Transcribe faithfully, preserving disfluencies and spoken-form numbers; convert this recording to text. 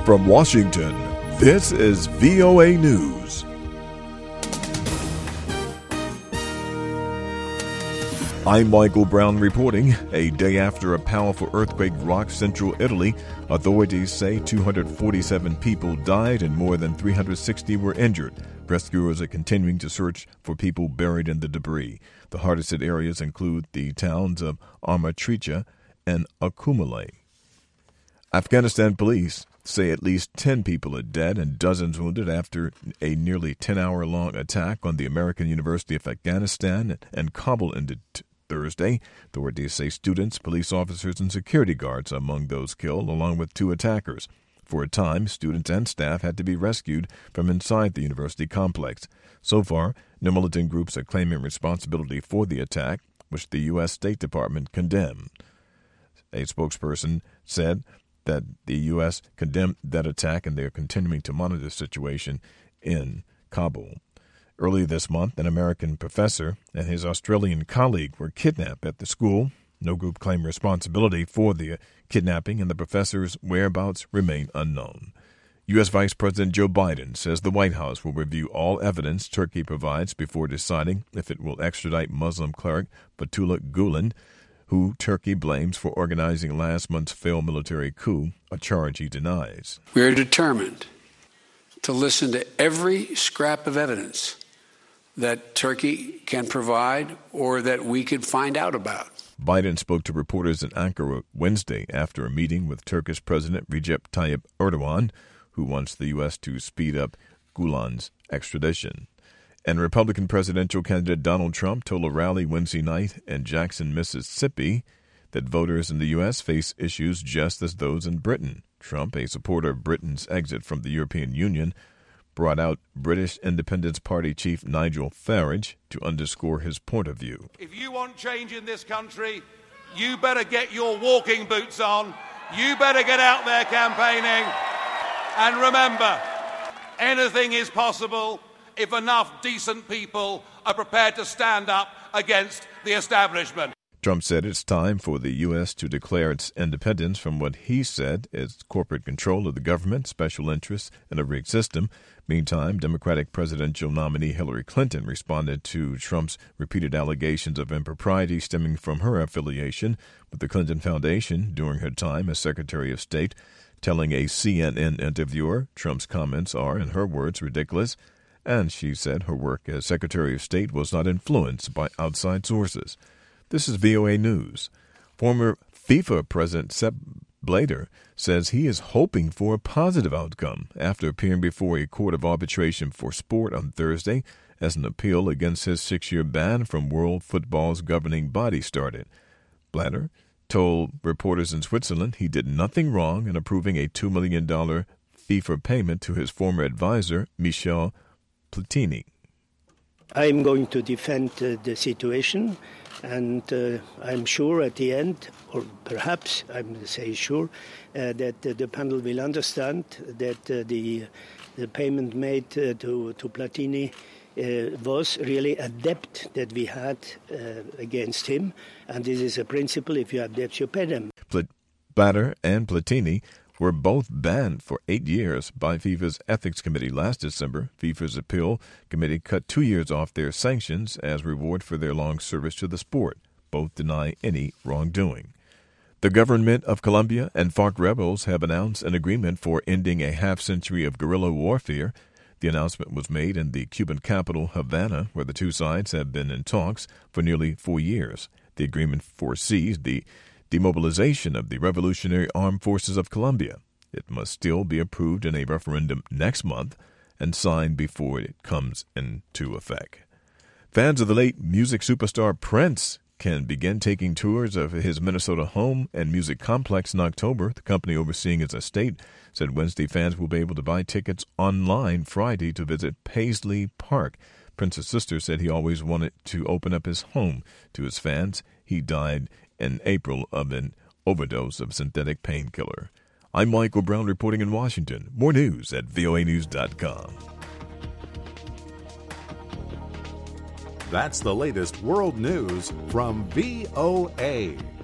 From Washington, this is V O A News. I'm Michael Brown reporting. A day after a powerful earthquake rocked central Italy, authorities say two hundred forty-seven people died and more than three hundred sixty were injured. Rescuers are continuing to search for people buried in the debris. The hardest hit areas include the towns of Amatrice and Accumule. Afghanistan police say at least ten people are dead and dozens wounded after a nearly ten-hour-long attack on the American University of Afghanistan and Kabul ended t- Thursday. Authorities say students, police officers, and security guards are among those killed, along with two attackers. For a time, students and staff had to be rescued from inside the university complex. So far, no militant groups are claiming responsibility for the attack, which the U S State Department condemned. A spokesperson said that the U S condemned that attack and they are continuing to monitor the situation in Kabul. Earlier this month, an American professor and his Australian colleague were kidnapped at the school. No group claimed responsibility for the kidnapping, and the professor's whereabouts remain unknown. U S. Vice President Joe Biden says the White House will review all evidence Turkey provides before deciding if it will extradite Muslim cleric Fethullah Gulen, who Turkey blames for organizing last month's failed military coup, a charge he denies. We are determined to listen to every scrap of evidence that Turkey can provide or that we could find out about. Biden spoke to reporters in Ankara Wednesday after a meeting with Turkish President Recep Tayyip Erdogan, who wants the U S to speed up Gulen's extradition. And Republican presidential candidate Donald Trump told a rally Wednesday night in Jackson, Mississippi, that voters in the U S face issues just as those in Britain. Trump, a supporter of Britain's exit from the European Union, brought out British Independence Party chief Nigel Farage to underscore his point of view. If you want change in this country, you better get your walking boots on. You better get out there campaigning. And remember, anything is possible if enough decent people are prepared to stand up against the establishment. Trump said it's time for the U S to declare its independence from what he said is corporate control of the government, special interests, and a rigged system. Meantime, Democratic presidential nominee Hillary Clinton responded to Trump's repeated allegations of impropriety stemming from her affiliation with the Clinton Foundation during her time as Secretary of State, telling a C N N interviewer Trump's comments are, in her words, ridiculous. And she said her work as Secretary of State was not influenced by outside sources. This is V O A News. Former FIFA President Sepp Blatter says he is hoping for a positive outcome after appearing before a court of arbitration for sport on Thursday as an appeal against his six-year ban from world football's governing body started. Blatter told reporters in Switzerland he did nothing wrong in approving a two million dollars FIFA payment to his former advisor, Michel Platini. I'm going to defend uh, the situation, and uh, I'm sure at the end, or perhaps I'm going to say sure, uh, that uh, the panel will understand that uh, the the payment made uh, to to Platini uh, was really a debt that we had uh, against him, and this is a principle: if you have debts, you pay them. Blatter and Platini were both banned for eight years by FIFA's Ethics Committee last December. FIFA's appeal committee cut two years off their sanctions as reward for their long service to the sport. Both deny any wrongdoing. The government of Colombia and FARC rebels have announced an agreement for ending a half-century of guerrilla warfare. The announcement was made in the Cuban capital, Havana, where the two sides have been in talks for nearly four years. The agreement foresees the demobilization of the Revolutionary Armed Forces of Colombia. It must still be approved in a referendum next month and signed before it comes into effect. Fans of the late music superstar Prince can begin taking tours of his Minnesota home and music complex in October. The company overseeing his estate said Wednesday fans will be able to buy tickets online Friday to visit Paisley Park. Prince's sister said he always wanted to open up his home to his fans. He died in April of an overdose of synthetic painkiller. I'm Michael Brown reporting in Washington. More news at V O A news dot com. That's the latest world news from V O A.